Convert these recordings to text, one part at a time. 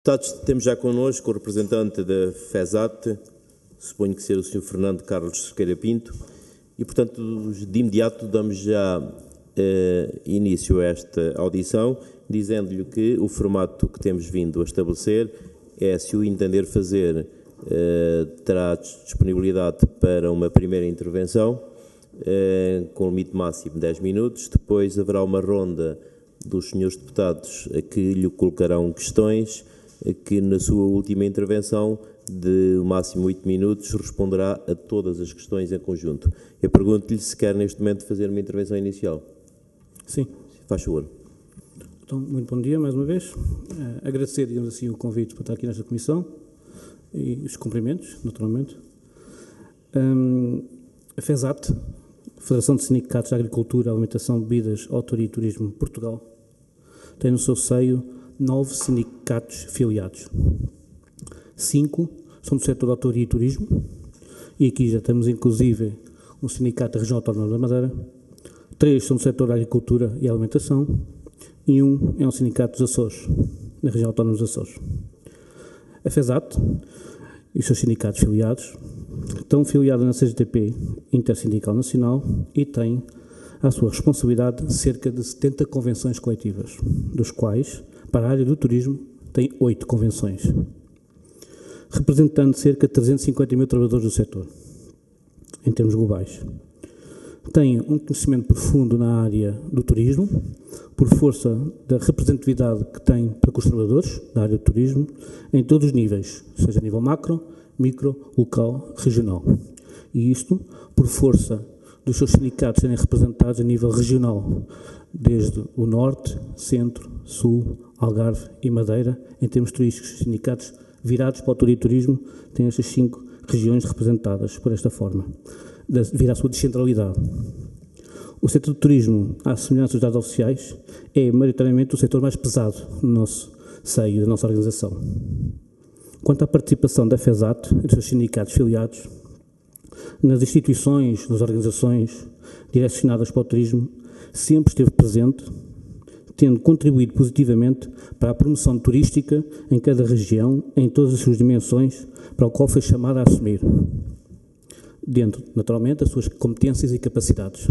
Deputados, temos já connosco o representante da FESAT, suponho que seja o Sr. Fernando Carlos Cerqueira Pinto, e, portanto, de imediato damos já início a esta audição, dizendo-lhe que o formato que temos vindo a estabelecer é, se o entender fazer, terá disponibilidade para uma primeira intervenção, com limite máximo de 10 minutos, depois haverá uma ronda dos senhores deputados que lhe colocarão questões, que na sua última intervenção, de máximo 8 minutos, responderá a todas as questões em conjunto. Eu pergunto-lhe se quer neste momento fazer uma intervenção inicial. Sim. Faz favor. Então, muito bom dia mais uma vez. Agradecer, digamos assim, o convite para estar aqui nesta comissão e os cumprimentos, naturalmente. A FESAT, Federação de Sindicatos de Agricultura, Alimentação, Bebidas, Hotelaria e Turismo de Portugal, tem no seu seio 9 sindicatos filiados. 5 são do setor da hotelaria e turismo, e aqui já temos inclusive um sindicato da região autónoma da Madeira. 3 são do setor da agricultura e alimentação, e 1 é um sindicato dos Açores, na região autónoma dos Açores. A FESAT e os seus sindicatos filiados estão filiados na CGTP Intersindical Nacional e têm à sua responsabilidade cerca de 70 convenções coletivas, dos quais, para a área do turismo, tem 8 convenções, representando cerca de 350 mil trabalhadores do setor, em termos globais. Tem um conhecimento profundo na área do turismo, por força da representatividade que tem para com os trabalhadores da área do turismo, em todos os níveis, seja a nível macro, micro, local, regional. E isto por força dos seus sindicatos serem representados a nível regional, desde o Norte, Centro, Sul, Algarve e Madeira, em termos turísticos. Os sindicatos virados para a hotelaria e turismo têm estas 5 regiões representadas por esta forma, devido à sua descentralidade. O setor do turismo, à semelhança dos dados oficiais, é maioritariamente o setor mais pesado no nosso seio, da nossa organização. Quanto à participação da FESAT e dos seus sindicatos filiados, nas instituições, nas organizações direcionadas para o turismo, sempre esteve presente, tendo contribuído positivamente para a promoção turística em cada região, em todas as suas dimensões, para o qual foi chamada a assumir, dentro, naturalmente, das suas competências e capacidades.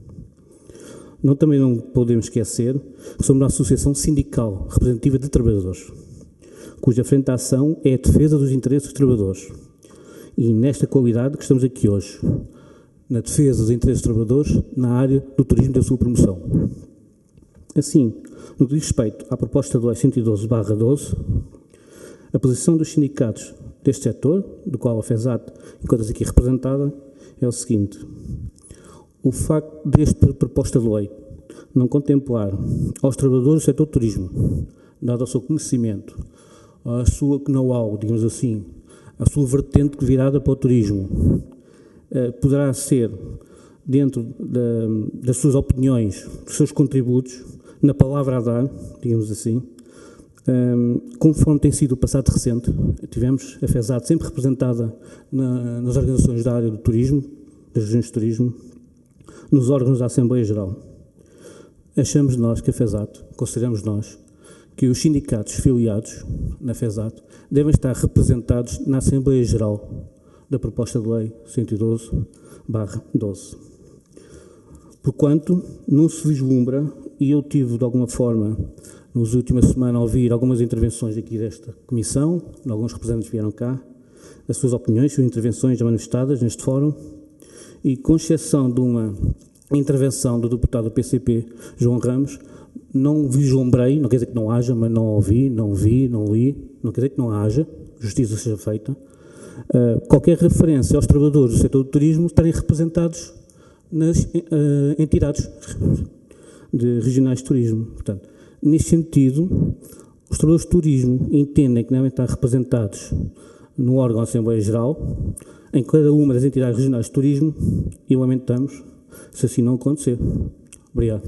Também não podemos esquecer que somos uma associação sindical representativa de trabalhadores, cuja frente de ação é a defesa dos interesses dos trabalhadores. E nesta qualidade que estamos aqui hoje, na defesa dos interesses dos trabalhadores na área do turismo e da sua promoção. Assim, no que diz respeito à proposta de lei 112/12, a posição dos sindicatos deste setor, do qual a FESAT encontra-se aqui representada, é o seguinte: o facto desta proposta de lei não contemplar aos trabalhadores do setor do turismo, dado o seu conhecimento, a sua know-how, digamos assim, a sua vertente virada para o turismo, poderá ser, dentro das suas opiniões, dos seus contributos, na palavra a dar, digamos assim, conforme tem sido o passado recente. Tivemos a FESAT sempre representada nas organizações da área do turismo, das regiões de turismo, nos órgãos da Assembleia Geral. Achamos nós que a FESAT, consideramos nós, que os sindicatos filiados na FESAT devem estar representados na Assembleia Geral da proposta de lei 112/12. Porquanto não se vislumbra, e eu tive de alguma forma, nas últimas semanas, a ouvir algumas intervenções aqui desta comissão, alguns representantes vieram cá, as suas opiniões, as suas intervenções já manifestadas neste fórum, e com exceção de uma intervenção do deputado do PCP, João Ramos, não vislumbrei, não quer dizer que não haja, mas não ouvi, não vi, não li, não quer dizer que não haja, justiça seja feita, qualquer referência aos trabalhadores do setor do turismo estarem representados nas entidades regionais de turismo. Portanto, neste sentido, os trabalhadores de turismo entendem que devem estar representados no órgão da Assembleia Geral, em cada uma das entidades regionais de turismo, e lamentamos se assim não acontecer. Obrigado.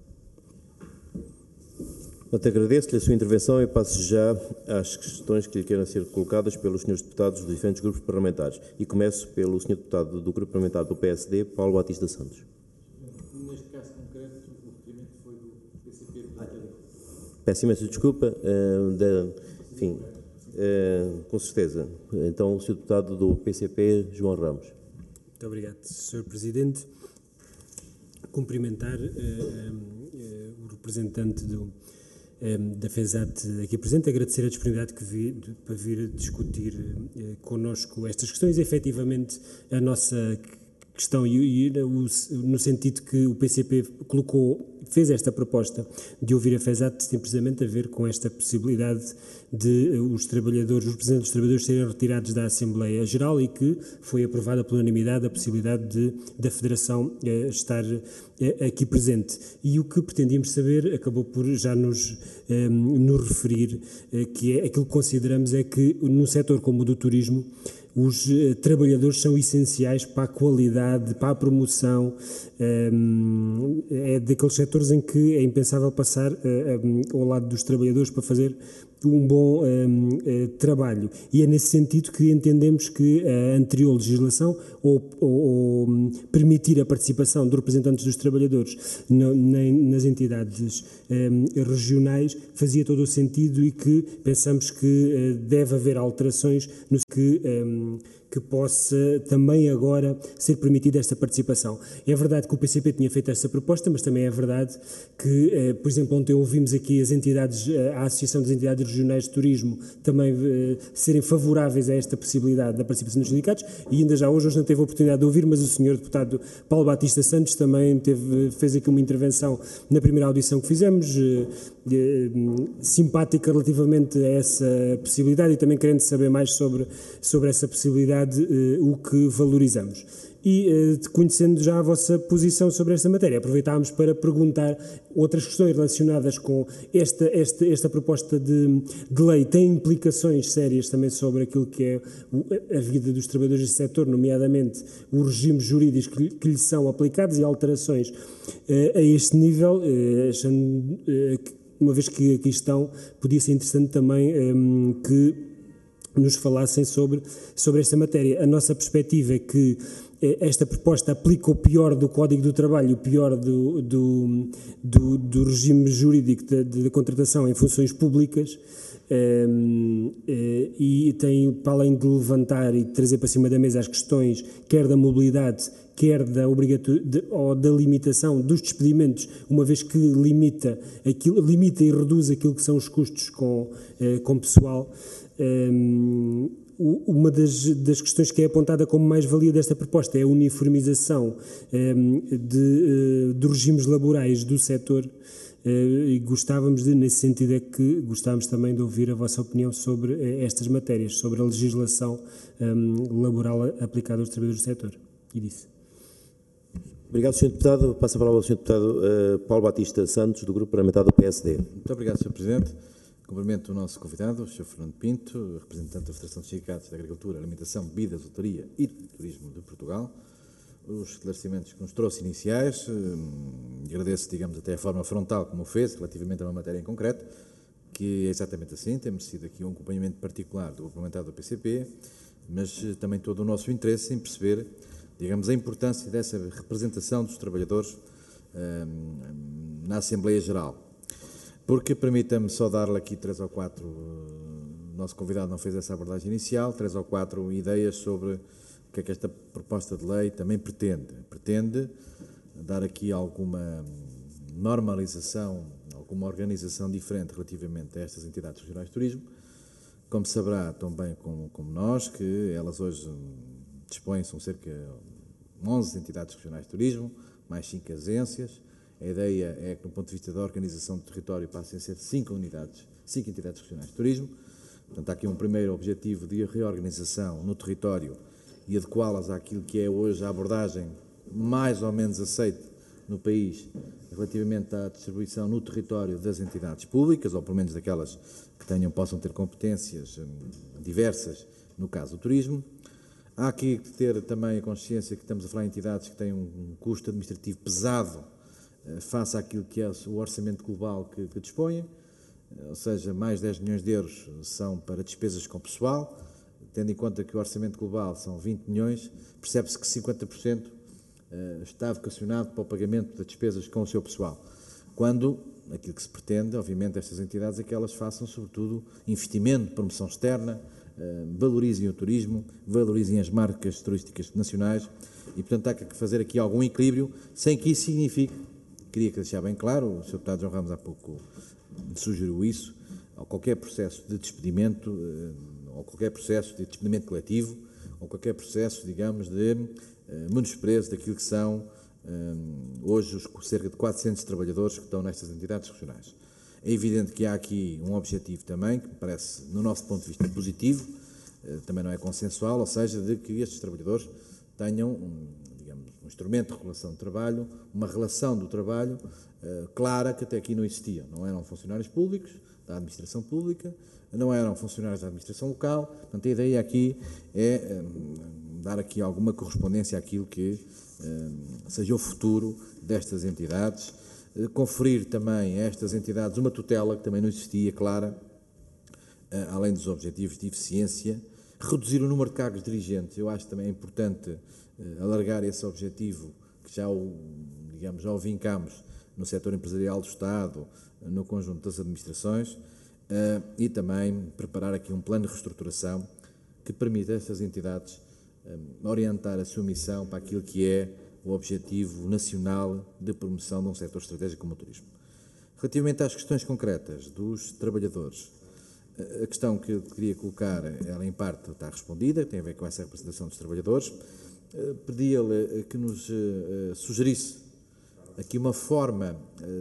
Eu te agradeço-lhe a sua intervenção e passo já às questões que lhe queiram ser colocadas pelos senhores deputados dos diferentes grupos parlamentares. E começo pelo senhor deputado do grupo parlamentar do PSD, Paulo Batista Santos. Neste caso concreto, o requerimento foi do PCP. Peço imensa desculpa, enfim, Com certeza. Então, o Sr. Deputado do PCP, João Ramos. Muito obrigado, Sr. Presidente. Cumprimentar o representante da FESAT aqui presente, agradecer a disponibilidade para vir discutir connosco estas questões. Efetivamente, a nossa questão, no sentido que o PCP fez esta proposta de ouvir a FESAT, tem precisamente a ver com esta possibilidade de os representantes dos trabalhadores serem retirados da Assembleia Geral e que foi aprovada pela unanimidade a possibilidade da Federação estar aqui presente. E o que pretendíamos saber acabou por já nos referir, que é aquilo que consideramos é que num setor como o do turismo, os trabalhadores são essenciais para a qualidade, para a promoção, é daqueles setores em que é impensável passar ao lado dos trabalhadores para fazer um bom trabalho. E é nesse sentido que entendemos que a anterior legislação, ou permitir a participação de representantes dos trabalhadores nas entidades regionais, fazia todo o sentido e que pensamos que deve haver alterações no que possa também agora ser permitida esta participação. É verdade que o PCP tinha feito esta proposta, mas também é verdade que, por exemplo, ontem ouvimos aqui a Associação das Entidades Regionais de Turismo também serem favoráveis a esta possibilidade da participação dos sindicatos, e ainda já hoje não teve a oportunidade de ouvir, mas o Sr. Deputado Paulo Batista Santos também fez aqui uma intervenção na primeira audição que fizemos, simpática relativamente a essa possibilidade e também querendo saber mais sobre essa possibilidade, o que valorizamos. E conhecendo já a vossa posição sobre esta matéria, aproveitámos para perguntar outras questões relacionadas com esta proposta de lei. Tem implicações sérias também sobre aquilo que é a vida dos trabalhadores deste setor, nomeadamente os regimes jurídicos que lhes são aplicados e alterações a este nível, achando uma vez que aqui estão, podia ser interessante também que nos falassem sobre esta matéria. A nossa perspectiva é que esta proposta aplica o pior do Código do Trabalho, o pior do regime jurídico da contratação em funções públicas, e tem, para além de levantar e de trazer para cima da mesa as questões, quer da mobilidade, quer ou da limitação dos despedimentos, uma vez que limita e reduz aquilo que são os custos com pessoal. Uma das questões que é apontada como mais-valia desta proposta é a uniformização dos regimes laborais do setor, e nesse sentido gostávamos também de ouvir a vossa opinião sobre estas matérias, sobre a legislação laboral aplicada aos trabalhadores do setor. E disse. Obrigado, Sr. Deputado. Passo a palavra ao Sr. Deputado Paulo Batista Santos, do Grupo Parlamentar do PSD. Muito obrigado, Sr. Presidente. Cumprimento o nosso convidado, o Sr. Fernando Pinto, representante da Federação dos Sindicatos de Agricultura, Alimentação, Bebidas, Hotelaria e Turismo de Portugal. Os esclarecimentos que nos trouxe iniciais, agradeço, digamos, até a forma frontal como o fez, relativamente a uma matéria em concreto, que é exatamente assim, tem merecido aqui um acompanhamento particular do parlamentar do PCP, mas também todo o nosso interesse em perceber, digamos, a importância dessa representação dos trabalhadores na Assembleia Geral. Porque, permita-me só dar-lhe aqui 3 ou 4, o nosso convidado não fez essa abordagem inicial, 3 ou 4 ideias sobre o que é que esta proposta de lei também pretende. Pretende dar aqui alguma normalização, alguma organização diferente relativamente a estas entidades regionais de turismo. Como saberá tão bem como nós, que elas hoje dispõem, são cerca de 11 entidades regionais de turismo, mais 5 agências. A ideia é que, no ponto de vista da organização do território, passem a ser 5 entidades regionais de turismo. Portanto, há aqui um primeiro objetivo de reorganização no território e adequá-las àquilo que é hoje a abordagem mais ou menos aceite no país relativamente à distribuição no território das entidades públicas, ou pelo menos daquelas que possam ter competências diversas, no caso do turismo. Há aqui que ter também a consciência que estamos a falar em entidades que têm um custo administrativo pesado face àquilo que é o orçamento global que dispõem, ou seja, mais 10 milhões de euros são para despesas com pessoal, tendo em conta que o orçamento global são 20 milhões, percebe-se que 50% está vocacionado para o pagamento das despesas com o seu pessoal, quando aquilo que se pretende, obviamente, destas entidades é que elas façam, sobretudo, investimento, promoção externa, valorizem o turismo, valorizem as marcas turísticas nacionais e, portanto, há que fazer aqui algum equilíbrio, sem que isso signifique, queria deixar bem claro, o Sr. Deputado João Ramos há pouco sugeriu isso, ou qualquer processo de despedimento, ou qualquer processo de despedimento coletivo, ou qualquer processo, digamos, de menosprezo daquilo que são hoje os cerca de 400 trabalhadores que estão nestas entidades regionais. É evidente que há aqui um objetivo também, que me parece, no nosso ponto de vista, positivo, também não é consensual, ou seja, de que estes trabalhadores tenham, digamos, um instrumento de relação de trabalho, uma relação do trabalho clara, que até aqui não existia. Não eram funcionários públicos da administração pública, não eram funcionários da administração local, portanto a ideia aqui é dar aqui alguma correspondência àquilo que seja o futuro destas entidades, conferir também a estas entidades uma tutela que também não existia, clara, além dos objetivos de eficiência, reduzir o número de cargos dirigentes. Eu acho que também é importante alargar esse objetivo, que já o vincamos no setor empresarial do Estado, no conjunto das administrações, e também preparar aqui um plano de reestruturação que permita a estas entidades orientar a sua missão para aquilo que é o objetivo nacional de promoção de um setor estratégico como o turismo. Relativamente às questões concretas dos trabalhadores, a questão que eu queria colocar, ela em parte está respondida, tem a ver com essa representação dos trabalhadores. Pedia-lhe que nos sugerisse aqui uma forma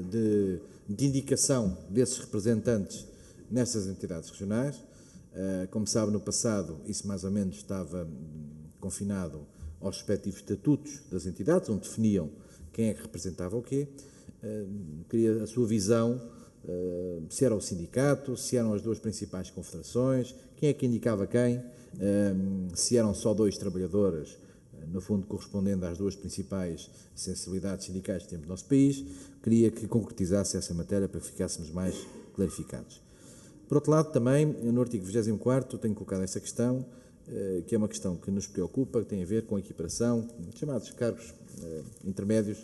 de indicação desses representantes nestas entidades regionais. Como sabe, no passado, isso mais ou menos estava confinado aos respectivos estatutos das entidades, onde definiam quem é que representava o quê. Queria a sua visão, se era o sindicato, se eram as duas principais confederações, quem é que indicava quem, se eram só 2 trabalhadores, no fundo correspondendo às 2 principais sensibilidades sindicais que temos no nosso país. Queria que concretizasse essa matéria para que ficássemos mais clarificados. Por outro lado, também, no artigo 24º, tenho colocado essa questão, que é uma questão que nos preocupa, que tem a ver com a equiparação, chamados cargos intermédios.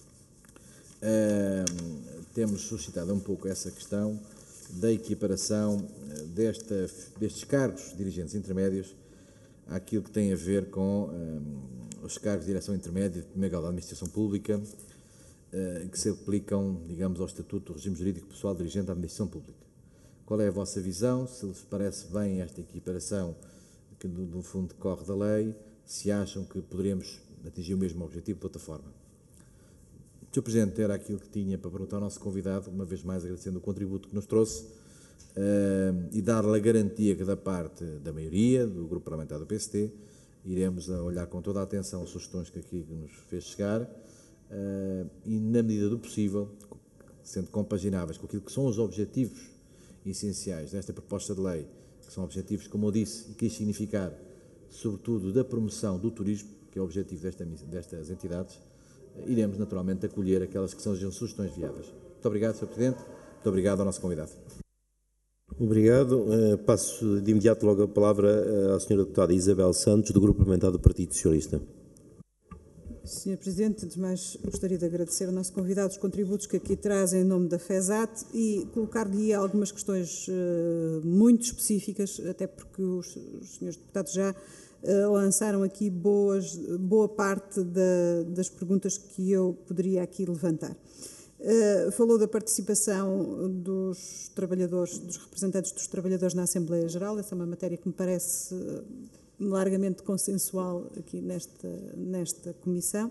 Temos suscitado um pouco essa questão da equiparação destes cargos dirigentes intermédios àquilo que tem a ver com os cargos de direção intermédia de primeiro grau da administração pública, que se aplicam, digamos, ao Estatuto do Regime Jurídico Pessoal dirigente da administração pública. Qual é a vossa visão? Se lhes parece bem esta equiparação que, no fundo, decorre da lei, se acham que poderíamos atingir o mesmo objetivo de outra forma? Sr. Presidente, era aquilo que tinha para perguntar ao nosso convidado, uma vez mais agradecendo o contributo que nos trouxe e dar-lhe a garantia que da parte da maioria, do Grupo Parlamentar do PST, iremos olhar com toda a atenção as sugestões que aqui nos fez chegar e, na medida do possível, sendo compagináveis com aquilo que são os objetivos essenciais desta proposta de lei, que são objetivos, como eu disse, e quis significar, sobretudo, da promoção do turismo, que é o objetivo destas entidades, iremos naturalmente acolher aquelas que são as sugestões viáveis. Muito obrigado, Sr. Presidente. Muito obrigado ao nosso convidado. Obrigado. Passo de imediato logo a palavra à Sra. Deputada Isabel Santos, do Grupo Parlamentar do Partido Socialista. Sr. Presidente, antes de mais gostaria de agradecer ao nosso convidado os contributos que aqui traz em nome da FESAT e colocar-lhe algumas questões muito específicas, até porque os senhores deputados já lançaram aqui boa parte das perguntas que eu poderia aqui levantar. Falou da participação dos trabalhadores, dos representantes dos trabalhadores na Assembleia Geral. Essa é uma matéria que me parece largamente consensual aqui nesta comissão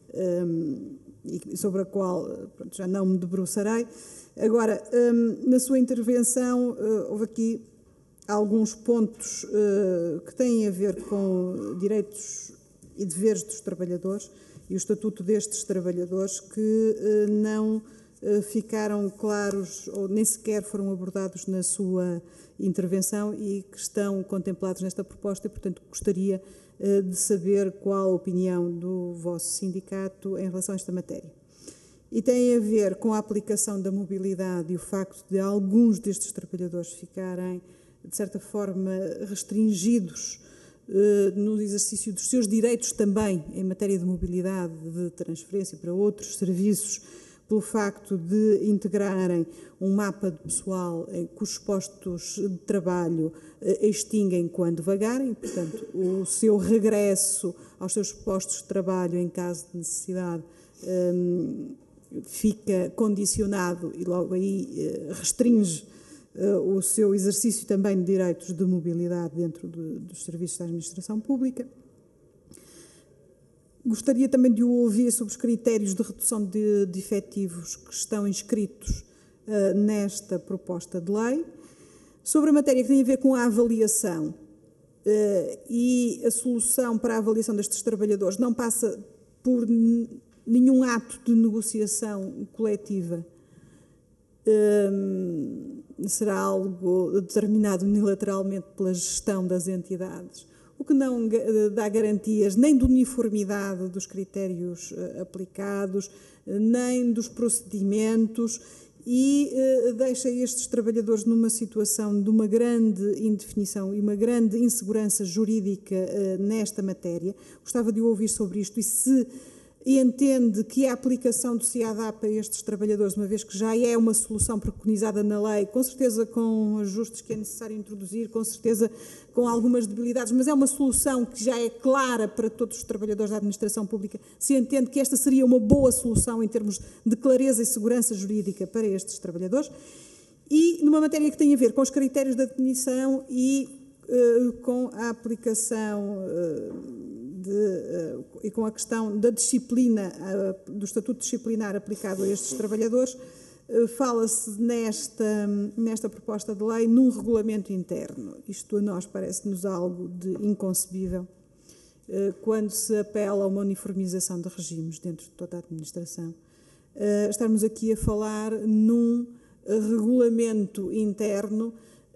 e sobre a qual já não me debruçarei. Agora, na sua intervenção, houve aqui alguns pontos que têm a ver com direitos e deveres dos trabalhadores e o estatuto destes trabalhadores que não ficaram claros ou nem sequer foram abordados na sua intervenção e que estão contemplados nesta proposta e, portanto, gostaria de saber qual a opinião do vosso sindicato em relação a esta matéria. E tem a ver com a aplicação da mobilidade e o facto de alguns destes trabalhadores ficarem, de certa forma, restringidos no exercício dos seus direitos também em matéria de mobilidade, de transferência para outros serviços, pelo facto de integrarem um mapa de pessoal cujos postos de trabalho extinguem quando vagarem, portanto, o seu regresso aos seus postos de trabalho em caso de necessidade fica condicionado e logo aí restringe o seu exercício também de direitos de mobilidade dentro dos serviços da administração pública. Gostaria também de o ouvir sobre os critérios de redução de efetivos que estão inscritos nesta proposta de lei, sobre a matéria que tem a ver com a avaliação e a solução para a avaliação destes trabalhadores não passa por nenhum ato de negociação coletiva, será algo determinado unilateralmente pela gestão das entidades, o que não dá garantias nem de uniformidade dos critérios aplicados, nem dos procedimentos e deixa estes trabalhadores numa situação de uma grande indefinição e uma grande insegurança jurídica nesta matéria. Gostava de ouvir sobre isto e se entende que a aplicação do CIADAP a estes trabalhadores, uma vez que já é uma solução preconizada na lei, com certeza com ajustes que é necessário introduzir, com certeza com algumas debilidades, mas é uma solução que já é clara para todos os trabalhadores da administração pública, se entende que esta seria uma boa solução em termos de clareza e segurança jurídica para estes trabalhadores, e numa matéria que tem a ver com os critérios de admissão e com a aplicação e com a questão da disciplina, do estatuto disciplinar aplicado a estes trabalhadores, fala-se nesta proposta de lei num regulamento interno. Isto a nós parece-nos algo de inconcebível quando se apela a uma uniformização de regimes dentro de toda a administração. Estamos aqui a falar num regulamento interno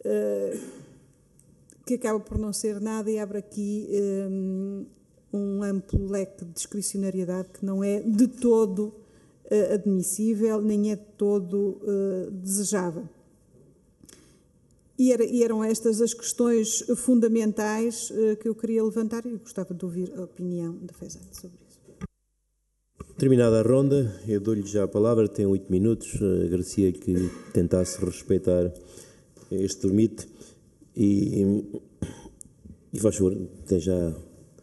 que acaba por não ser nada e abre aqui um amplo leque de discricionariedade que não é de todo admissível, nem é de todo desejável. E eram estas as questões fundamentais que eu queria levantar e gostava de ouvir a opinião da FESAT sobre isso. Terminada a ronda, eu dou-lhe já a palavra, tem 8 minutos, agradecia que tentasse respeitar este limite e faz favor, tem já...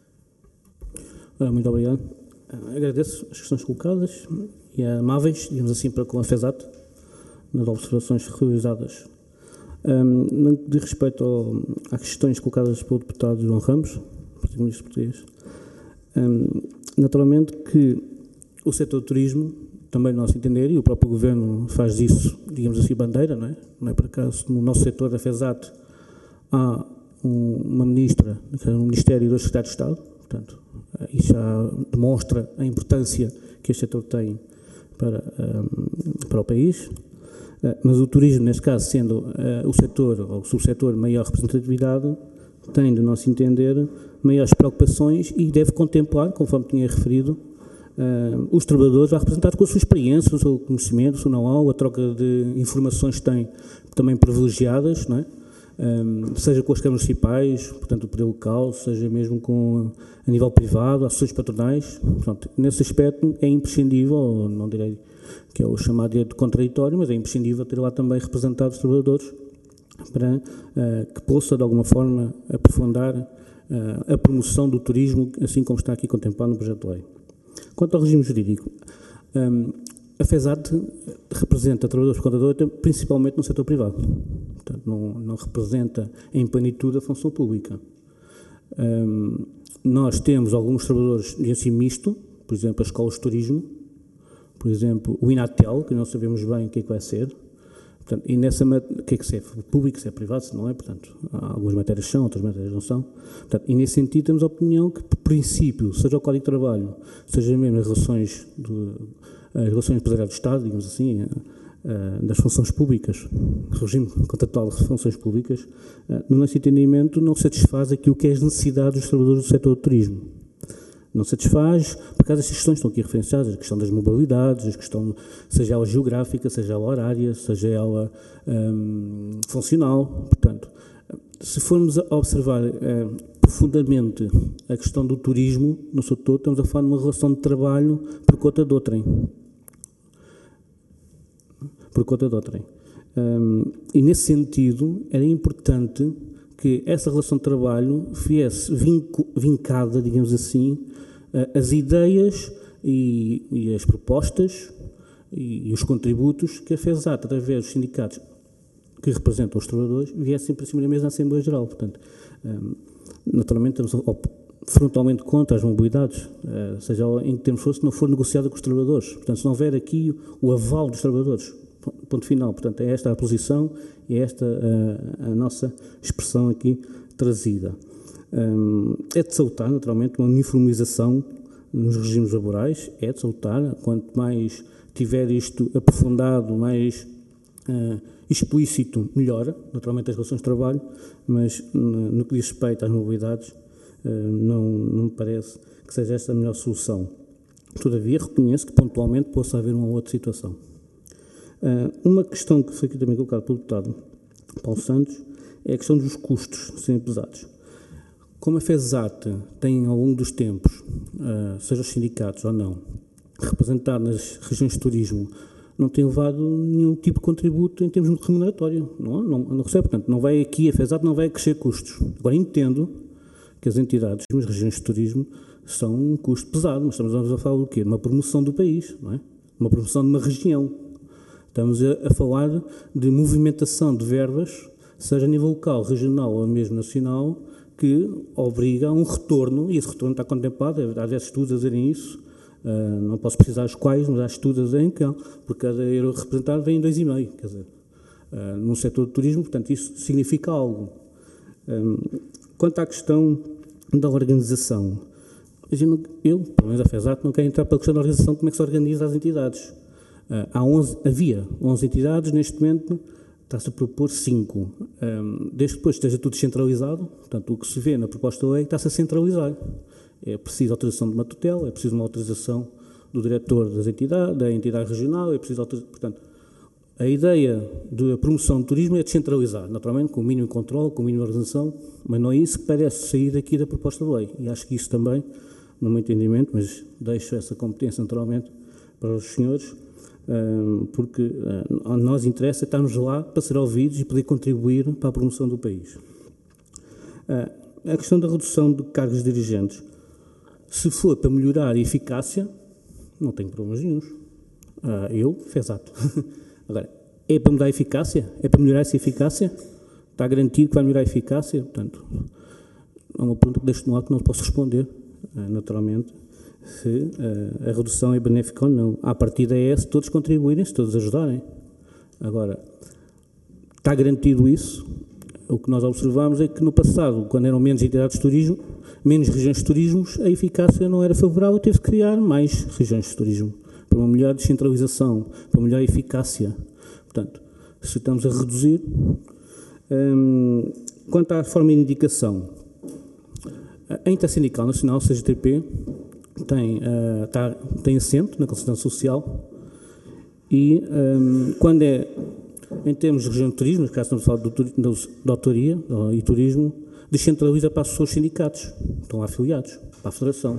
Muito obrigado. Agradeço as questões colocadas e amáveis, digamos assim, para com a FESAT, nas observações realizadas. No que diz respeito às questões colocadas pelo deputado João Ramos, Partido Ministro Português, naturalmente que o setor do turismo, também no nosso entender, e o próprio Governo faz disso, digamos assim, bandeira, não é? Não é por acaso, no nosso setor da FESAT há uma ministra, um Ministério e 2 secretários de Estado, portanto, isso já demonstra a importância que este setor tem para o país, mas o turismo, neste caso, sendo o setor ou o subsetor de maior representatividade, tem, do nosso entender, maiores preocupações e deve contemplar, conforme tinha referido, os trabalhadores a representar com a sua experiência, o seu conhecimento, o seu know-how, a troca de informações que têm também privilegiadas, não é? Seja com as câmaras municipais, portanto o poder local, seja mesmo a nível privado, ações patronais. Portanto, nesse aspecto é imprescindível, não direi que é o chamado direito contraditório, mas é imprescindível ter lá também representados os trabalhadores para que possa de alguma forma aprofundar a promoção do turismo, assim como está aqui contemplado no projeto de lei. Quanto ao regime jurídico, a FESAT representa trabalhadores por conta de outra, principalmente no setor privado. Portanto, não representa em plenitude a função pública. Nós temos alguns trabalhadores de ensino misto, por exemplo, as escolas de turismo, por exemplo, o Inatel, que não sabemos bem o que é que vai ser. Portanto, e nessa o que é se é público, se é privado, se não é, portanto, algumas matérias são, outras matérias não são. Portanto, e nesse sentido temos a opinião que, por princípio, seja o Código de Trabalho, seja mesmo as relações empresariais do Estado, digamos assim, das funções públicas, regime contratual de funções públicas, no nosso entendimento não satisfaz aquilo que é as necessidades dos trabalhadores do setor do turismo. Não satisfaz, por causa destas questões que estão aqui referenciadas, a questão das mobilidades, a questão, seja ela geográfica, seja ela horária, seja ela funcional. Portanto, se formos a observar profundamente a questão do turismo no setor, estamos a falar de uma relação de trabalho por conta de outrem. por conta de outrem. E nesse sentido era importante que essa relação de trabalho viesse vincada, digamos assim, as ideias e as propostas e os contributos que a FESAT, através dos sindicatos que representam os trabalhadores, viessem para cima da mesa na Assembleia Geral. Portanto, naturalmente estamos frontalmente contra as mobilidades, seja em que termos for, se não for negociada com os trabalhadores. Portanto, se não houver aqui o aval dos trabalhadores, ponto final. Portanto, é esta a posição e é esta a nossa expressão aqui trazida. É de salutar, naturalmente, uma uniformização nos regimes laborais, é de salutar. Quanto mais tiver isto aprofundado, mais explícito, melhora, naturalmente, as relações de trabalho, mas no que diz respeito às mobilidades, não me parece que seja esta a melhor solução. Todavia, reconheço que pontualmente possa haver uma outra situação. Uma questão que foi aqui também colocada pelo deputado Paulo Santos é a questão dos custos serem pesados. Como a FESAT tem, ao longo dos tempos, seja os sindicatos ou não, representado nas regiões de turismo, não tem levado nenhum tipo de contributo em termos de remuneratório. Não recebe, portanto, não vai aqui, a FESAT não vai crescer custos. Agora, entendo que as entidades das regiões de turismo são um custo pesado, mas estamos a falar do quê? De uma promoção do país, não é? Uma promoção de uma região. Estamos a falar de movimentação de verbas, seja a nível local, regional ou mesmo nacional, que obriga a um retorno, e esse retorno está contemplado, há diversos estudos a dizerem isso, não posso precisar os quais, mas há estudos a dizerem que por cada euro representado vem 2,5, quer dizer, num setor de turismo, portanto, isso significa algo. Quanto à questão da organização, eu, pelo menos a FESAT, não quero entrar para a questão da organização, como é que se organiza as entidades. Havia 11 entidades, neste momento está-se a propor 5. Desde que depois esteja tudo descentralizado, portanto, o que se vê na proposta de lei está-se a centralizar. É preciso autorização de uma tutela, é preciso uma autorização do diretor da entidade regional, é preciso autorização, portanto, a ideia da promoção do turismo é descentralizar, naturalmente, com o mínimo controle, com o mínimo organização, mas não é isso que parece sair daqui da proposta de lei. E acho que isso também, no meu entendimento, mas deixo essa competência naturalmente para os senhores, porque a nós interessa estarmos lá para ser ouvidos e poder contribuir para a promoção do país. A questão da redução de cargos dirigentes, se for para melhorar a eficácia, não tenho problemas nenhuns. FESAT. Agora, é para mudar a eficácia? É para melhorar essa eficácia? Está garantido que vai melhorar a eficácia? Portanto, é uma pergunta que deixo no ar que não posso responder, naturalmente, se a redução é benéfica ou não. À partida é se todos contribuírem, se todos ajudarem. Agora, está garantido isso? O que nós observamos é que no passado, quando eram menos entidades de turismo, menos regiões de turismo, a eficácia não era favorável, teve que criar mais regiões de turismo, para uma melhor descentralização, para uma melhor eficácia. Portanto, se estamos a reduzir. Quanto à forma de indicação, a Intersindical Nacional, CGTP, tem assento na Concertação Social e, quando é em termos de região de turismo, no caso estamos a falar de autoria e turismo, descentraliza para os seus sindicatos, estão afiliados, para a Federação.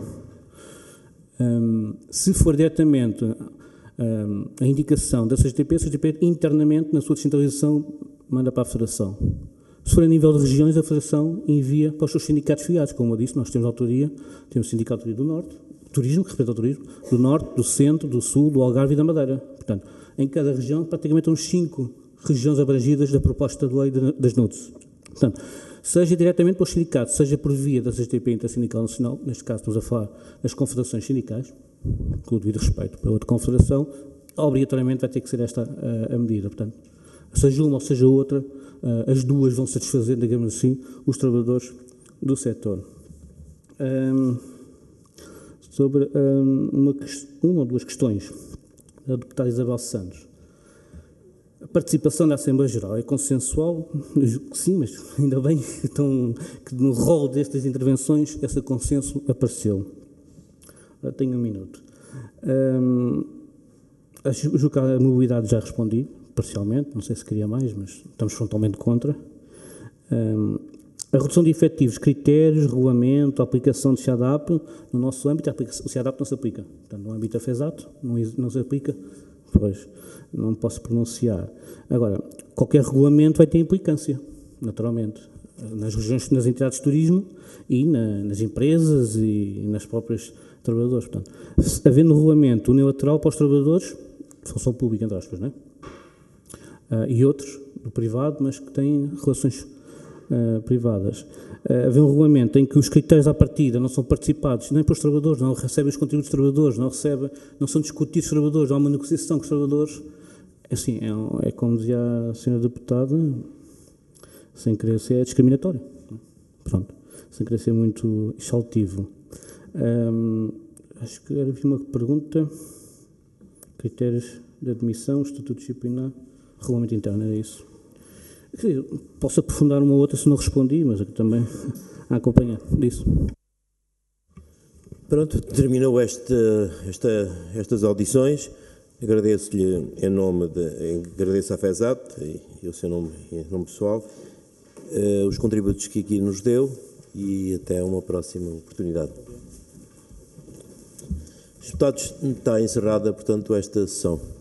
Se for diretamente a indicação da CGTP, a CGTP internamente, na sua descentralização, manda para a Federação. Se for a nível de regiões, a Federação envia para os seus sindicatos filiados. Como eu disse, nós temos autoria, temos o Sindicato do Norte, turismo, que representa o turismo, do Norte, do Centro, do Sul, do Algarve e da Madeira. Portanto, em cada região, praticamente uns 5 regiões abrangidas da proposta de lei das NUTS. Portanto, seja diretamente para os sindicatos, seja por via da CGTP Intersindical Nacional, neste caso estamos a falar das confederações sindicais, com o devido respeito pela outra confederação, obrigatoriamente vai ter que ser esta a medida. Portanto, seja uma ou seja outra, as duas vão satisfazer, digamos assim, os trabalhadores do setor. Sobre uma ou duas questões da deputada Isabel Santos. A participação da Assembleia Geral é consensual? Eu julgo que sim, mas ainda bem que no rol destas intervenções esse consenso apareceu. Agora tenho 1 minuto. Julgo que a mobilidade já respondi, parcialmente, não sei se queria mais, mas estamos frontalmente contra. A redução de efetivos, critérios, regulamento, aplicação de SEADAP, no nosso âmbito, o SEADAP não se aplica. Portanto, no âmbito da FESAT, não se aplica. Pois, não posso pronunciar. Agora, qualquer regulamento vai ter implicância, naturalmente, nas regiões, nas entidades de turismo e nas empresas e nas próprias trabalhadores. Portanto, havendo regulamento unilateral para os trabalhadores, função pública, entre aspas, não é? E outros, do privado, mas que têm relações privadas. Haver um regulamento em que os critérios à partida não são participados nem pelos trabalhadores, não recebem os contributos dos trabalhadores, não são discutidos os trabalhadores, há uma negociação com os trabalhadores, assim, é como dizia a senhora deputada, sem querer ser discriminatório. Pronto, sem querer ser muito exaltivo. Acho que havia uma pergunta. Critérios de admissão, estatuto disciplinar, regulamento interno, era isso. Posso aprofundar uma ou outra se não respondi, mas aqui também a acompanhar disso. Pronto, terminou estas audições. Agradeço-lhe agradeço à FESAT e o seu nome, em nome pessoal, os contributos que aqui nos deu e até uma próxima oportunidade. Deputados, está encerrada, portanto, esta sessão.